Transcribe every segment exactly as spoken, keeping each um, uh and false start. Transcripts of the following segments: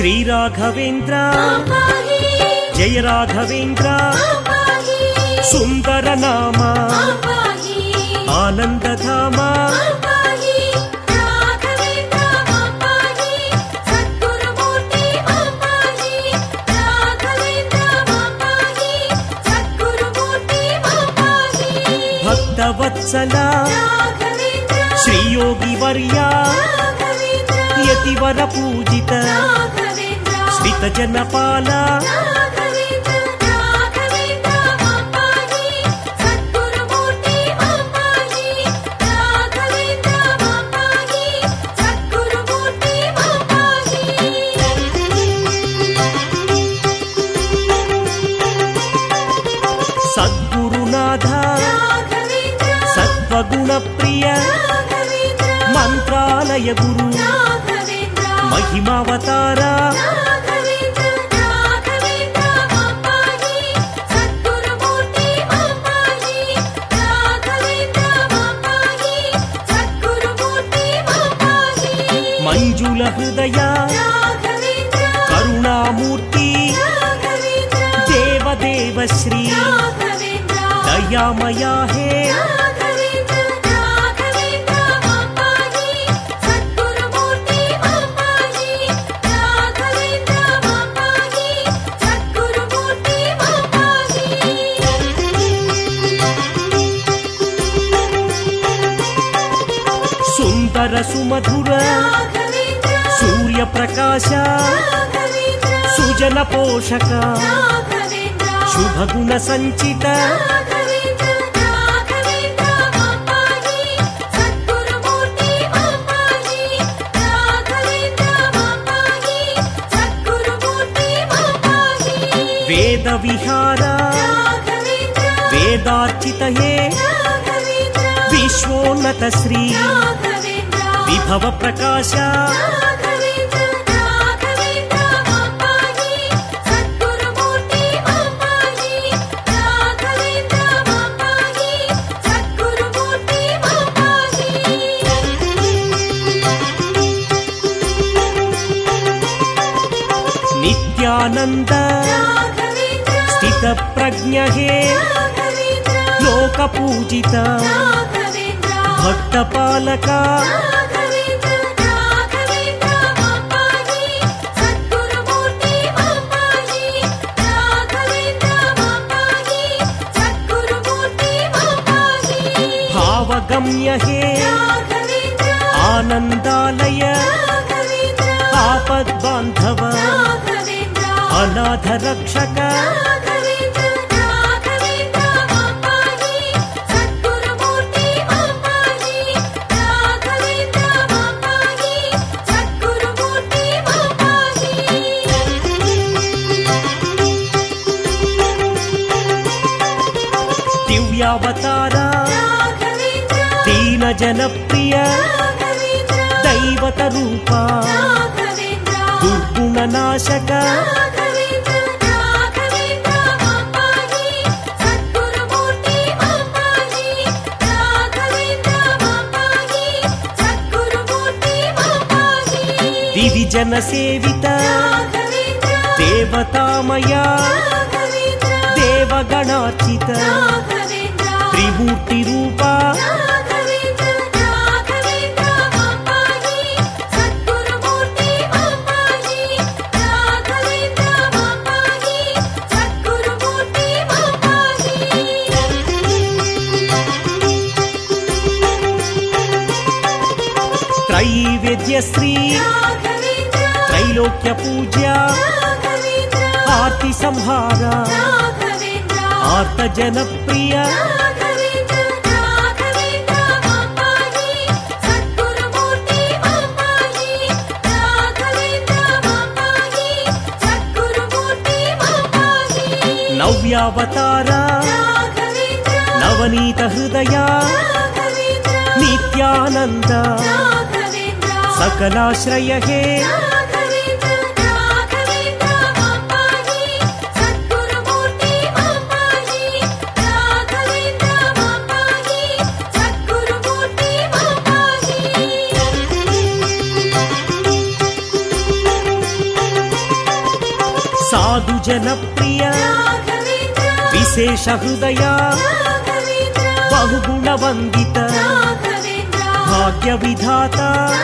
श्री राघवेंद्र जय राघवेंद्र सुंदर नाम आनंद धाम भक्तवत्सला श्री योगी वर्या यतिवर पूजित श्रित जनपाला सद्गुरुनाथ सत्वगुण प्रिय मंत्रालय गुरु महिमावतारा मंजुल हृदय करुणामूर्ति देवदेव श्री दयामया है सुंदर सुमधुर सूर्य प्रकाश सुजन पोषक शुभ गुण संचित वेद विहार वेदार्चित हे विश्वोन्नत श्री विभव प्रकाश नित्यानंद स्थित प्रज्ञ हे लोक पूजित भक्त पालक भावगम्य हे आनंदालय आपद बांधव अनाथ रक्षक दिव्यावतारा दीन जन प्रिय दैवत रूपा दुर्गुण नाशक दिवि जन सेवित देवतामया देवगणार्चित त्रिमूर्ति रूपा त्रैवेद्य श्री त्रैलोक्य पूज्य आरती संहारा आर्त जनप्रिय नव्यावतारा नवनीत हृदय नित्यानंद सकलाश्रय हे జనప్రియ విశేష హృదయ బహుగుణ వందిత భాగ్య విధాత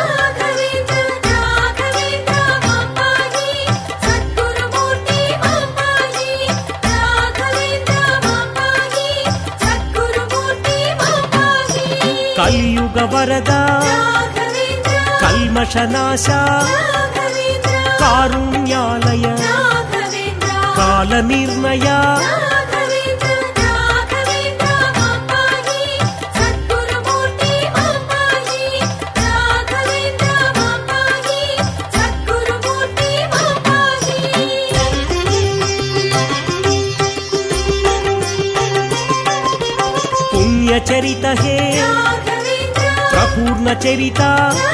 కలియుగ వరద కల్మషనాశ కారుణ్యాలయ కాల నిర్ణయ పుణ్యచరిత హే ప్రపూర్ణ చరిత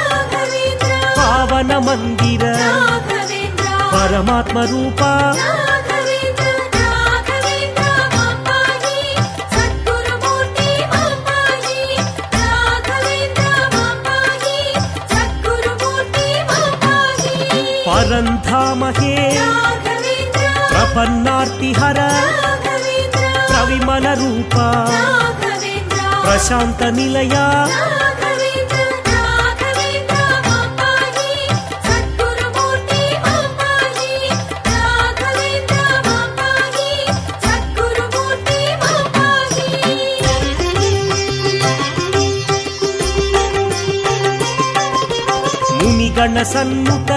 పావన మందిర పరమాత్మ రూప పరంధామ హే ప్రపన్నార్తిహర ప్రవిమల రూప ప్రశాంత నిలయ మునిగణ సన్నుత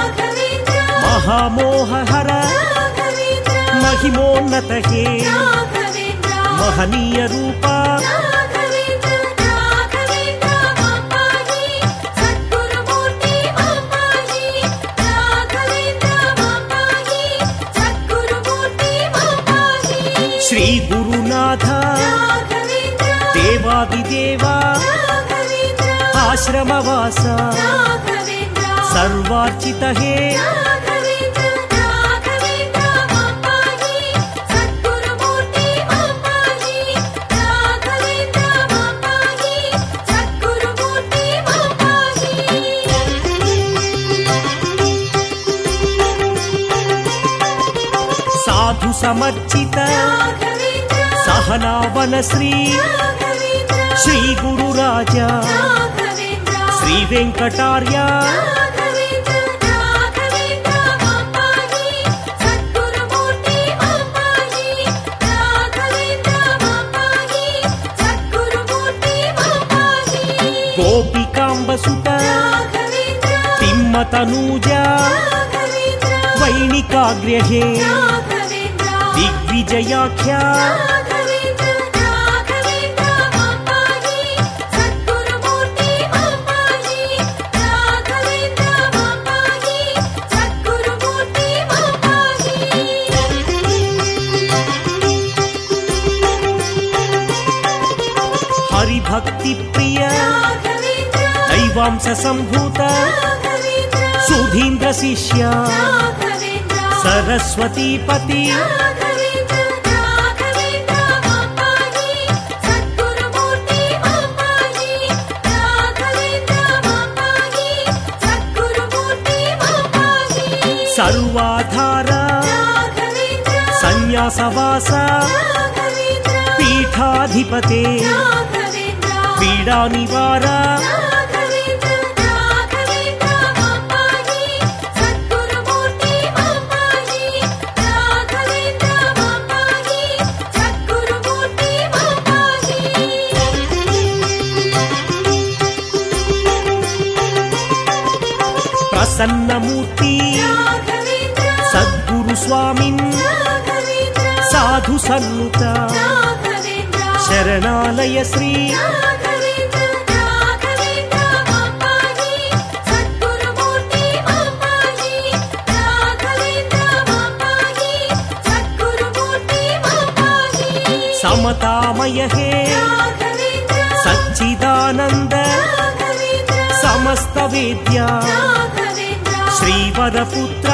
మహామోహహర మహిమోన్నత హే మహనీయ రూప శ్రీ గురునాథ దేవాదిదేవ ఆశ్రమవాస సర్వార్చిత హే సాధు సమర్చిత సహనావన శ్రీ శ్రీ గురురాజా శ్రీ వెంకటార్య గోపికాంబసుత తిమ్మతనూజ వైణికాగ్ర్య హే దిగ్విజయాఖ్య హరిభక్తి ప్రియ దైవాంశ సంభూత సుధీంద్ర శిష్య సరస్వతీపతి సర్వాధార సన్యాసవాస పీఠాధిపతే పీడా నివార ప్రసన్నమూర్తి సద్గురు స్వామిన్ సాధు సన్నుత శరణాలయ శ్రీ సమతామయ హే సచ్చిదానంద సమస్త వేద్య శ్రీవరపుత్ర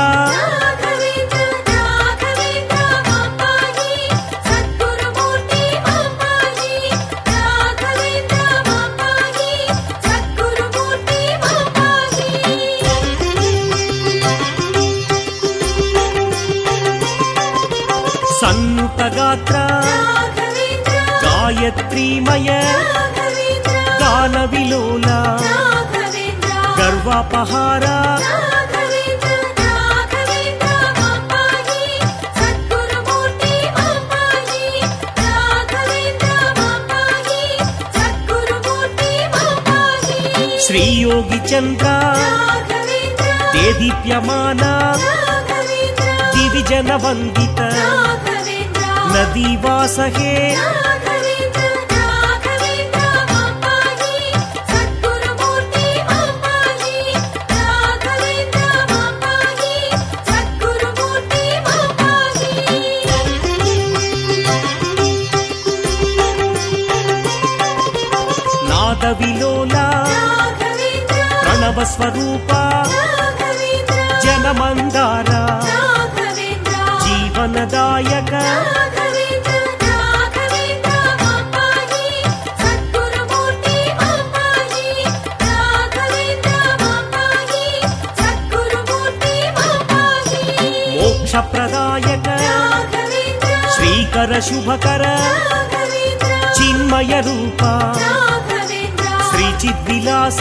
సన్నుతగాత్ర గాయత్రీమయ గాన విలోల గర్వాపహార శ్రీయోగి చంద్ర దేదీప్యమాన దివిజన వందిత నదీవాస హే నాద విలోల ప్రణవ స్వరూప జనమందార జీవనదాయక మోక్షప్రదాయక శ్రీకర శుభకర చిన్మయ రూప శ్రీ చిద్విలాస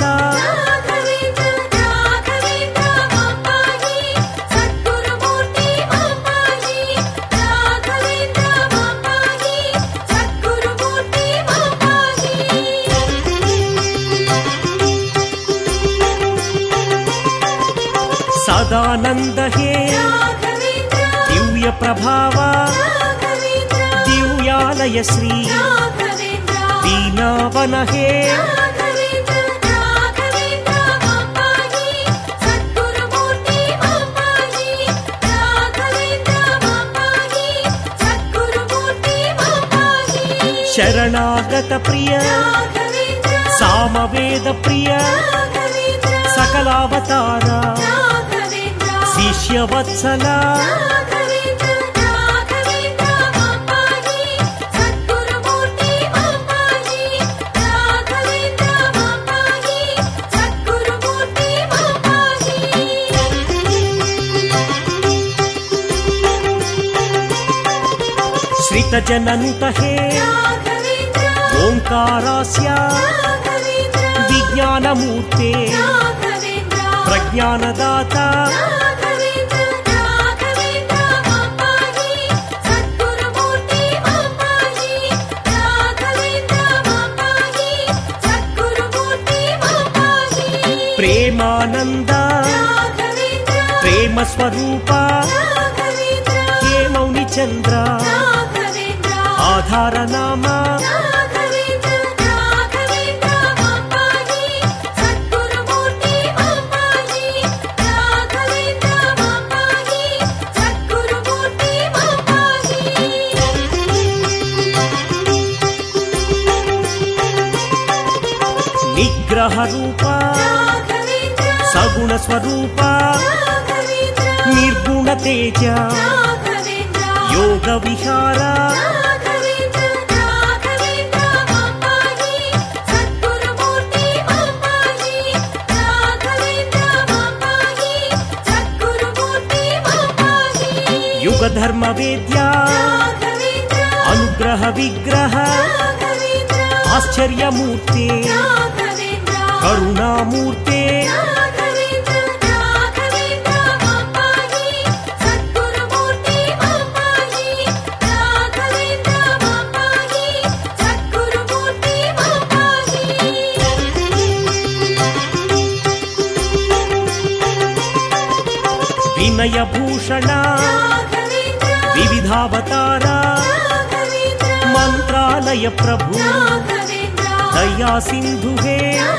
సదానంద హే దివ్య ప్రభావ దివ్యాలయ శ్రీ దీనావన హే శరణాగత ప్రియ సామవేద ప్రియ సకలావతార శిష్యవత్సల శ్రితజననుత హే ఓంకారాస్య విజ్ఞానమూర్తే ప్రజ్ఞానదాత ప్రేమానంద ప్రేమ స్వరూప హే మౌని చంద్ర ఆధార నామ నిగ్రహ రూప సగుణ స్వరూప నిర్గుణ తేజ యోగ విహార యుగ ధర్మ వేద్య అనుగ్రహ విగ్రహ ఆశ్చర్యమూర్తే కరుణామూర్తే వినయ భూషణ వివిధావతార మంత్రాలయ ప్రభు దయా సింధు హే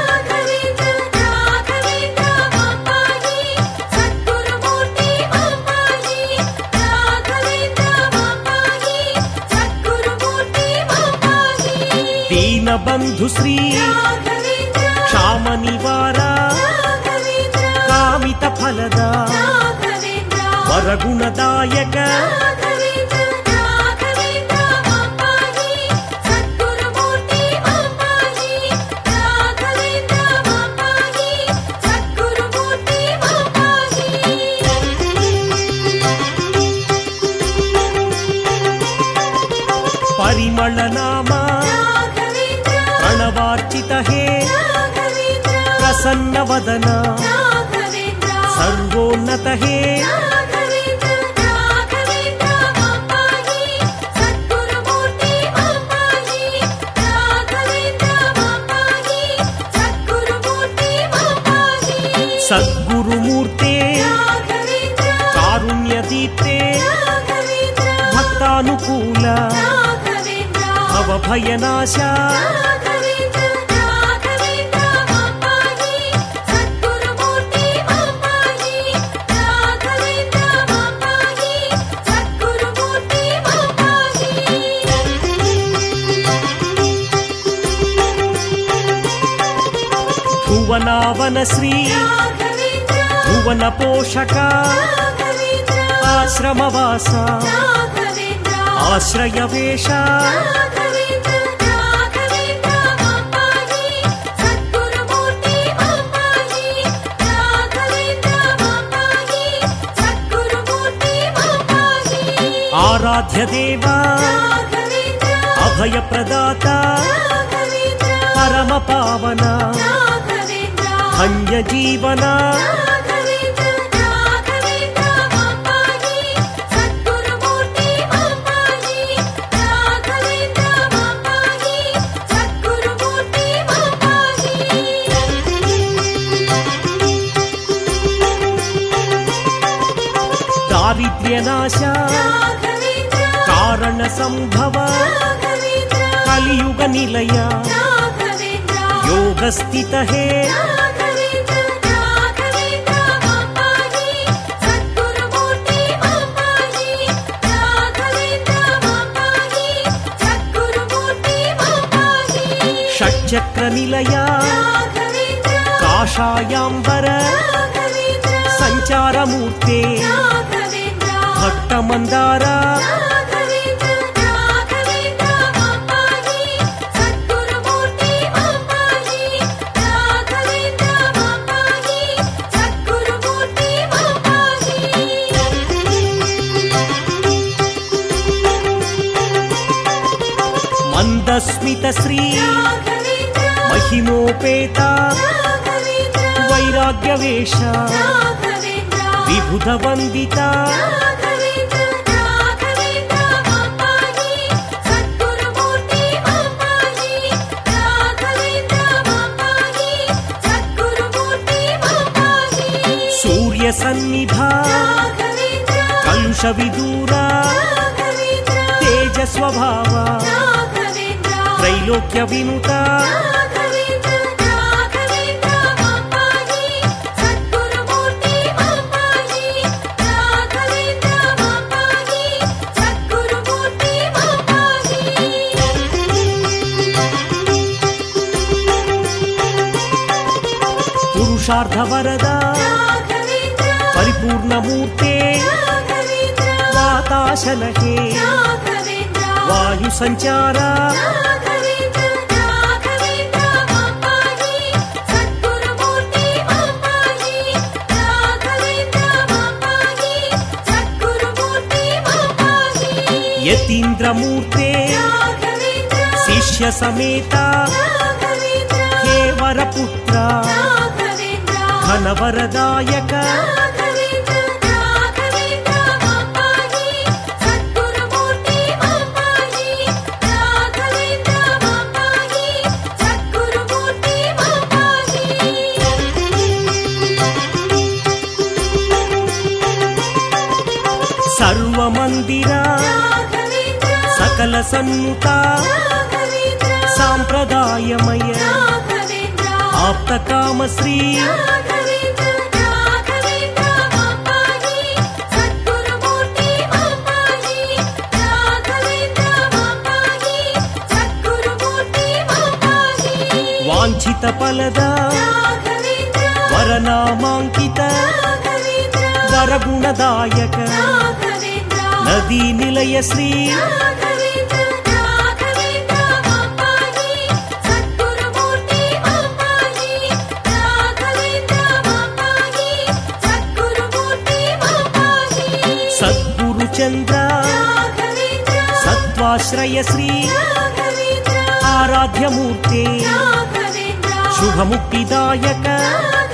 దీనబంధు శ్రీ క్షామ నివార కామిత ఫలద వరగుణదాయక పరిమళ నామ ప్రణవార్చిత హే ప్రసన్న వదన సర్వోన్నత హే సద్గురుమూర్తే కారుణ్య దీప్తే భక్తానుకూల భవ భయనాశ భువనావన శ్రీ భువన పోషక ఆశ్రమవాస ఆశ్రయవేష ఆరాధ్య దేవా అభయ ప్రదాత పరమ పావన ధన్య జీవన దారిద్ర్యనాశ కారణ సంభవ కలియుగ నిలయ యోగస్థిత హే షట్చక్ర నిలయ కాషాయాంబర సంచారమూర్తే భక్త మందార మందస్మిత శ్రీ మహిమోపేత వైరాగ్యవేష విబుధ వందిత సూర్య సన్నిభ కలుష విదూర తేజ స్వభావ త్రైలోక్య వినుత పురుషార్థ వరద పరిపూర్ణమూర్తే వాతాశన హే వాయు సంచార యతీంద్రమూర్తే శిష్య సమేత హే వరపుత్ర ఘనవరదాయక సర్వమందిర సకల సన్నుత సాంప్రదాయమయ ఆప్త కామశ్రీ వాంఛిత ఫలద వరనామాంకిత వరగుణదాయక నదీ నిలయ శ్రీ సద్గురు చంద్ర సత్వాశ్రయ శ్రీ ఆరాధ్యమూర్తే శుభముక్తిదాయక